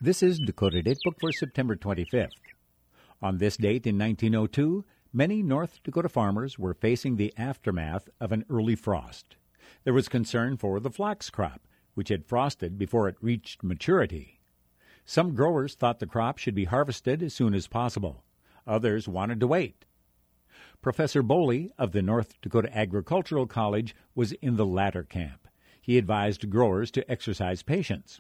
This is Dakota Datebook for September 25th. On this date in 1902, many North Dakota farmers were facing the aftermath of an early frost. There was concern for the flax crop, which had frosted before it reached maturity. Some growers thought the crop should be harvested as soon as possible. Others wanted to wait. Professor Boley of the North Dakota Agricultural College was in the latter camp. He advised growers to exercise patience.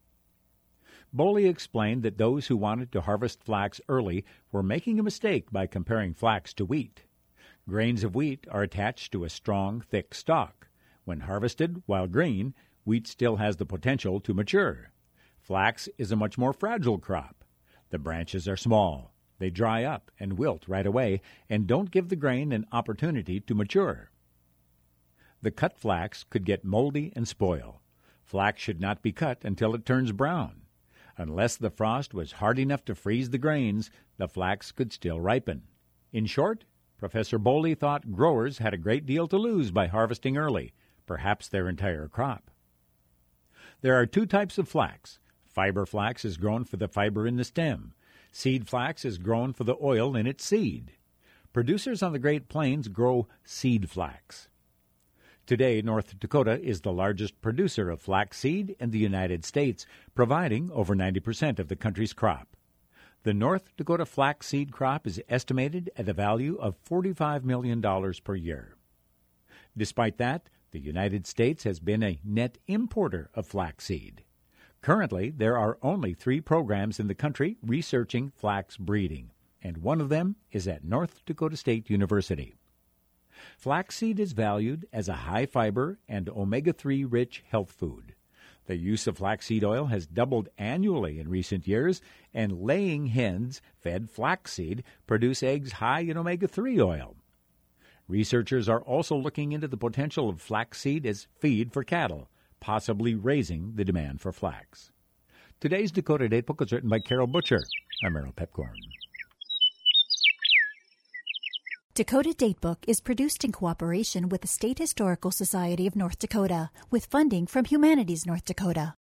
Boley explained that those who wanted to harvest flax early were making a mistake by comparing flax to wheat. Grains of wheat are attached to a strong, thick stalk. When harvested while green, wheat still has the potential to mature. Flax is a much more fragile crop. The branches are small. They dry up and wilt right away and don't give the grain an opportunity to mature. The cut flax could get moldy and spoil. Flax should not be cut until it turns brown. Unless the frost was hard enough to freeze the grains, the flax could still ripen. In short, Professor Boley thought growers had a great deal to lose by harvesting early, perhaps their entire crop. There are two types of flax. Fiber flax is grown for the fiber in the stem. Seed flax is grown for the oil in its seed. Producers on the Great Plains grow seed flax. Today, North Dakota is the largest producer of flaxseed in the United States, providing over 90% of the country's crop. The North Dakota flaxseed crop is estimated at a value of $45 million per year. Despite that, the United States has been a net importer of flaxseed. Currently, there are only 3 programs in the country researching flax breeding, and one of them is at North Dakota State University. Flaxseed is valued as a high-fiber and omega-3 rich health food. The use of flaxseed oil has doubled annually in recent years, and laying hens fed flaxseed produce eggs high in omega-3 oil. Researchers are also looking into the potential of flaxseed as feed for cattle, possibly raising the demand for flax. Today's Dakota Datebook was written by Carol Butcher. I'm Merrill Pepcorn. Dakota Datebook is produced in cooperation with the State Historical Society of North Dakota, with funding from Humanities North Dakota.